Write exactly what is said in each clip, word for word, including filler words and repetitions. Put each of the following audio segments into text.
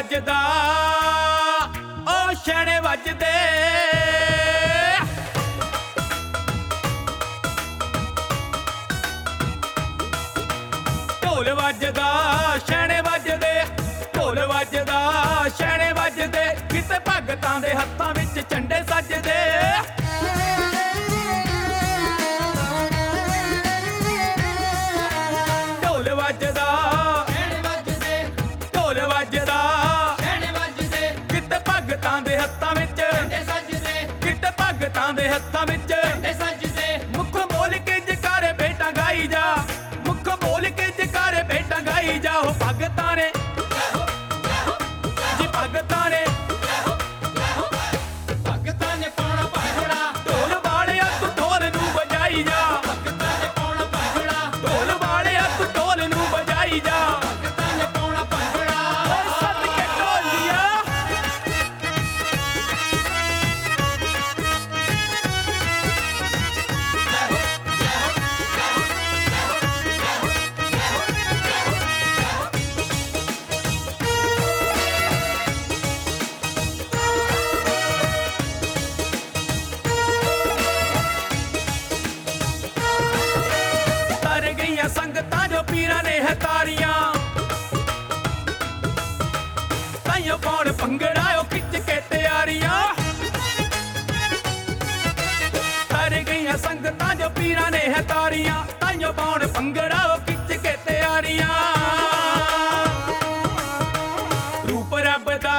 ਵੱਜਦਾ ਉਹ ਛੈਣੇ ਵੱਜਦੇ ਢੋਲ ਵੱਜਦਾ ਛੈਣੇ ਵੱਜਦੇ ਢੋਲ ਵੱਜਦਾ ਛੈਣੇ ਵੱਜਦੇ ਕਿਤੇ ਭਗਤਾਂ ਦੇ ਹੱਥਾਂ ਵਿੱਚ ਝੰਡੇ ਸੱਜਦੇ ਢੋਲ ਵੱਜਦਾ ਛੈਣੇ ਵੱਜਦੇ ਢੋਲ ਵੱਜਦਾ ਛੈਣੇ ਵੱਜਦੇ ਕਿਤੇ ਭਗਤਾਂ ਦੇ ਹੱਥਾਂ ਵਿੱਚ ਝੰਡੇ ਸੱਜਦੇ ਕਿਤੇ ਭਗਤਾਂ ਦੇ ਹੱਥਾਂ ਵਿੱਚ ਝੰਡੇ ਸੱਜਦੇ ਮੁੱਖ ਬੋਲ ਕੇ ਜਕਾਰੇ ਬੇਟਾ ਗਾਈ ਜਾ ਮੁੱਖ ਬੋਲ ਕੇ ਜਕਾਰੇ ਬੇਟਾ ਗਾਈ ਜਾ ਉਹ ਭਗਤਾਂ ਨੇ ਜੀ ਭਗਤਾਂ ਨੇ ਭਗਤਾਂ ਨੇ ਪਾਉਣਾ ਭੰਗੜਾ ਢੋਲ ਵਾਲਿਆ ਤੂੰ ਢੋਲ ਨੂੰ ਵਜਾਈ ਜਾ ਭਗਤਾਂ ਨੇ ਪਾਉਣਾ ਭੰਗੜਾ ਢੋਲ ਵਾਲਿਆ ਤੂੰ ਢੋਲ ਨੂੰ ਵਜਾਈ ਜਾ ਭਗਤਾਂ ਨੇ ਪਾਉਣਾ ਭੰਗੜਾ ਓਏ ਸੱਦ ਕੇ ਢੋਲੀਆ ਸੰਗਤਾਂ ਜੋ ਪੀਰਾਂ ਨੇ ਹਤਾਰੀਆਂ ਤਾਈਓ ਪਾਉਣ ਭੰਗੜਾ ਉਹ ਖਿੱਚ ਕੇ ਤਿਆਰੀਆਂ ਕਰ ਗਈਆਂ ਸੰਗਤਾਂ ਜੋ ਪੀਰਾਂ ਨੇ ਹਤਾਰੀਆਂ ਤਾਈਓ ਪਾਉਣ ਭੰਗੜਾ ਉਹ ਖਿੱਚ ਕੇ ਤਿਆਰੀਆਂ ਰੂਪ ਰੱਬ ਦਾ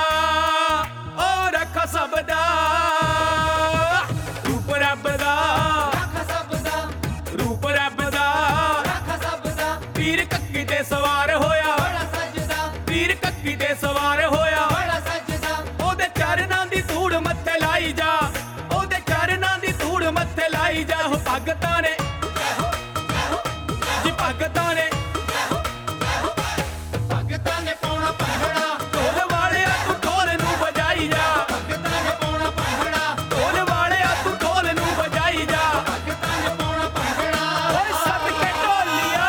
ਉਹ ਰੱਖਾ ਸਭ ਦਾ ਰੂਪ ਰੱਬ ਦਾ ਪੀਰ ਕੱਕੀ ਤੇ ਸਵਾਰ ਹੋਇਆ ਬੜਾ ਸੱਜਦਾ ਪੀਰ ਕੱਕੀ ਤੇ ਸਵਾਰ ਹੋਇਆ ਬੜਾ ਸੱਜਦਾ ਉਹਦੇ ਚਰਨਾਂ ਦੀ ਧੂੜ ਮੱਥੇ ਲਾਈ ਜਾ ਉਹਦੇ ਚਰਨਾਂ ਦੀ ਧੂੜ ਮੱਥੇ ਲਾਈ ਜਾ ਉਹ ਭਗਤਾਂ ਨੇ ਜੀ ਭਗਤਾਂ ਨੇ ਭਗਤਾਂ ਨੇ ਪਾਉਣਾ ਭੰਗੜਾ ਢੋਲ ਵਾਲਿਆ ਤੂੰ ਢੋਲ ਨੂੰ ਵਜਾਈ ਜਾ ਭਗਤਾਂ ਨੇ ਪਾਉਣਾ ਭੰਗੜਾ ਢੋਲ ਵਾਲਿਆ ਤੂੰ ਢੋਲ ਨੂੰ ਵਜਾਈ ਜਾ ਭਗਤਾਂ ਨੇ ਪਾਉਣਾ ਭੰਗੜਾ ਓਏ ਸੱਦ ਕੇ ਢੋਲੀਆ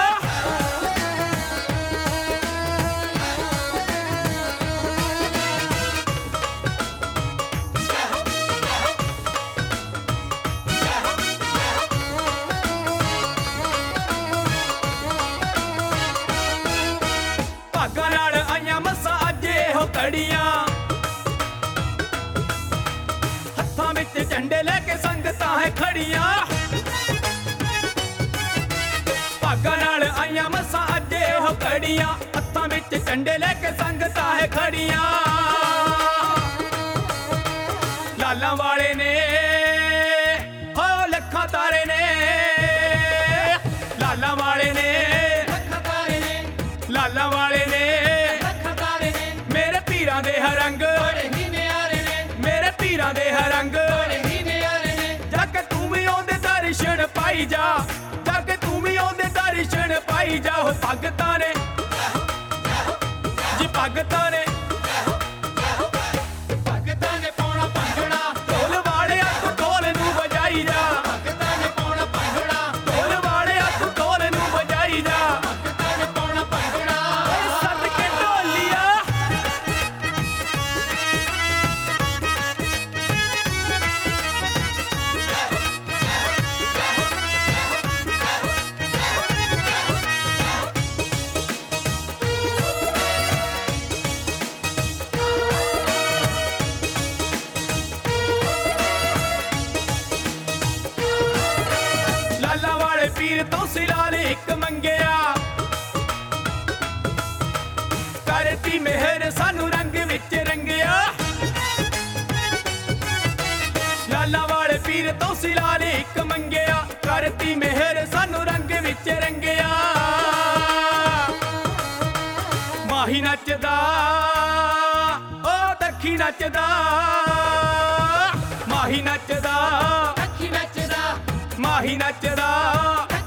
ਭਾਗਾਂ ਨਾਲ ਆਈਆਂ ਮਸਾਂ ਅੱਜ ਇਹੋ ਘੜੀਆਂ ਹੱਥਾਂ ਵਿੱਚ ਝੰਡੇ ਲੈ ਕੇ ਸੰਗਤਾਂ ਹੈ ਖੜੀਆਂ ਭਾਗਾਂ ਨਾਲ ਆਈਆਂ ਮਸਾਂ ਅੱਜ ਇਹੋ ਘੜੀਆਂ ਹੱਥਾਂ ਵਿੱਚ ਝੰਡੇ ਲੈ ਕੇ ਸੰਗਤਾਂ ਹੈ ਖੜੀਆਂ ਲਾਲਾਂ ਵਾਲੇ ਨੇ ਹੋ ਲੱਖਾਂ ਤਾਰੇ ਨੇ ਲਾਲਾਂ ਵਾਲੇ ਨੇ ਲਾਲਾਂ ਵਾਲੇ ਨੇ ਲੱਖਾਂ ਤਾਰੇ ਨੇ ਮੇਰੇ ਪੀਰਾਂ ਦੇ ਹਰੰਗ ਬੜੇ ਹੀ ਨਿਆਰੇ ਨੇ ਮੇਰੇ ਪੀਰਾਂ ਦੇ ਹਰੰਗ ਬੜੇ ਹੀ ਨਿਆਰੇ ਨੇ ਜਾ ਕੇ ਤੂੰ ਵੀ ਉਹਦੇ ਦਰਸ਼ਨ ਪਾਈ ਜਾ ਜਾ ਕੇ ਤੂੰ ਵੀ ਉਹਦੇ ਦਰਸ਼ਨ ਪਾਈ ਜਾ ਉਹ ਭਗਤਾਂ ਨੇ ਜੀ ਭਗਤਾਂ ਨੇ ਭਗਤਾਂ ਨੇ ਪਾਉਣਾ ਭੰਗੜਾ ਢੋਲ ਵਾਲਿਆ ਤੂੰ ਢੋਲ ਨੂੰ ਵਜਾਈ ਜਾ ਭਗਤਾਂ ਨੇ ਪਾਉਣਾ ਭੰਗੜਾ ਢੋਲ ਵਾਲਿਆ ਤੂੰ ਢੋਲ ਨੂੰ ਵਜਾਈ ਜਾ ਭਗਤਾਂ ਨੇ ਪਾਉਣਾ ਭੰਗੜਾ ਓਏ ਸੱਦ ਕੇ ਢੋਲੀਆ ਲਾਲਾਂ ਵਾਲੇ ਪੀਰ ਤੋਂ ਸਿਲਾ ਲੈ ਇੱਕ ਮੰਗਿਆ ਕਰਤੀ ਮਿਹਰ ਸਾਨੂੰ ਰੰਗ ਵਿੱਚ ਰੰਗਿਆ ਲਾਲਾਂ ਵਾਲੇ ਪੀਰ ਤੋਂ ਸਿਲਾ ਲੈ ਇੱਕ ਮੰਗਿਆ ਕਰਤੀ ਮਿਹਰ ਸਾਨੂੰ ਰੰਗ ਵਿੱਚ ਰੰਗਿਆ ਮਾਹੀ ਨੱਚਦਾ ਉਹ ਦੱਖੀ ਨੱਚਦਾ ਮਾਹੀ ਨੱਚਦਾ ਦੱਖੀ ਨੱਚਦਾ ਮਾਹੀ ਨੱਚਦਾ